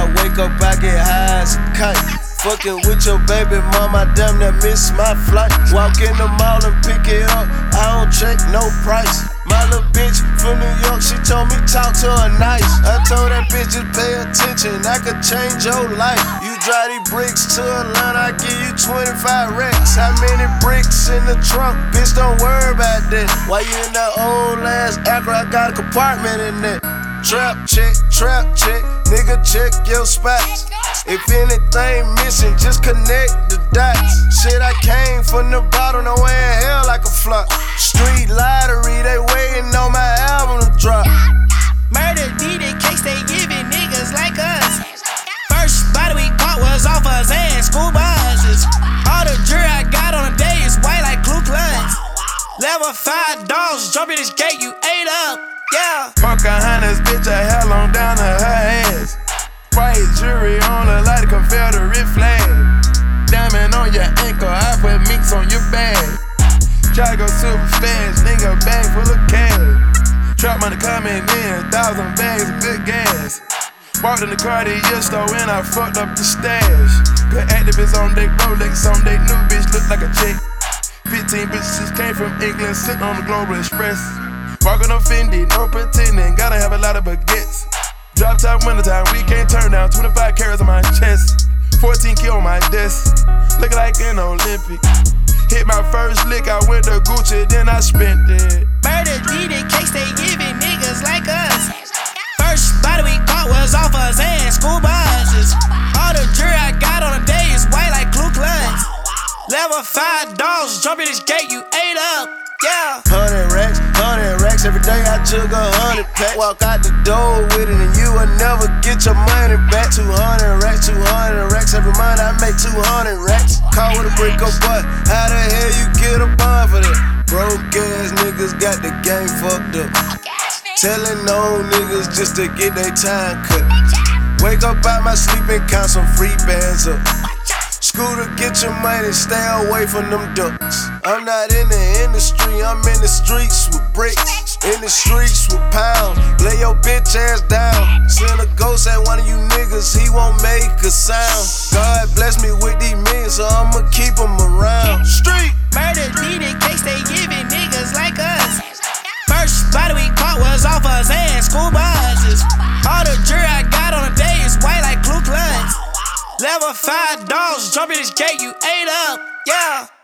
I wake up, I get high as a kite. Fucking with your baby mama, damn that miss my flight. Walk in the mall and pick it up, I don't check no price. My little bitch from New York, she told me talk to her nice. I told that bitch just pay attention, I could change your life. You drive these bricks to Atlanta, I give you 25 racks. How many bricks in the trunk? Bitch, don't worry about that. Why you in that old ass Acura? I got a compartment in there. Trap check, nigga check your spots. If anything missing, just connect the dots. Shit, I came from the bottom, no way in hell I could flop. Street lottery, they waiting on my album to drop. Murder deed in case they giving niggas like us. First body we caught was off us and school buses. All the jury I got on the day is white like Ku Klux. Level 5 dogs, jump in this gate, you ate up. Yeah. Pocahontas, bitch, I hell on down to her ass. White jury on her like a Confederate flag. Diamond on your ankle, I put minks on your bag. Try to go super fast, nigga, bag full of cash. Trap money coming in, 1,000 bags of good gas. Walked in the Cartier store and I fucked up the stash. Good activists on deck, Rolex on deck, new bitch look like a chick. 15 bitches came from England, sitting on the Global Express. Walking on Fendi, no pretending, gotta have a lot of baguettes. Drop top wintertime, we can't turn down, 25 carats on my chest. 14 kill on my desk, looking like an Olympic. Hit my first lick, I went to Gucci, then I spent it. Murder deed in case they giving niggas like us. First body we caught was off us and school buses. All the jury I got on the day is white like Ku Klux. Level 5 dogs, jump in this gate, you ate up. Yeah. 100 racks, every day I took 100 packs. Walk out the door with it and you will never get your money back. 200 racks, every month I make 200 racks. Call with a brick up, but how the hell you get a bond for that? Broke ass niggas got the game fucked up. Telling old niggas just to get their time cut. Wake up out my sleep and count some free bands up. Scooter, get your money, stay away from them ducks. I'm not in the industry, I'm in the streets with bricks. In the streets with pounds, lay your bitch ass down. Send a ghost at one of you niggas, he won't make a sound. God bless me with these millions, so I'ma keep them around. Street! Murder deed in case they giving niggas like us. First body we caught was off us and school buses. All the jury I got on the day is white like Ku Klux. Level 5 dogs, jump in this gate, you ate up. Yeah.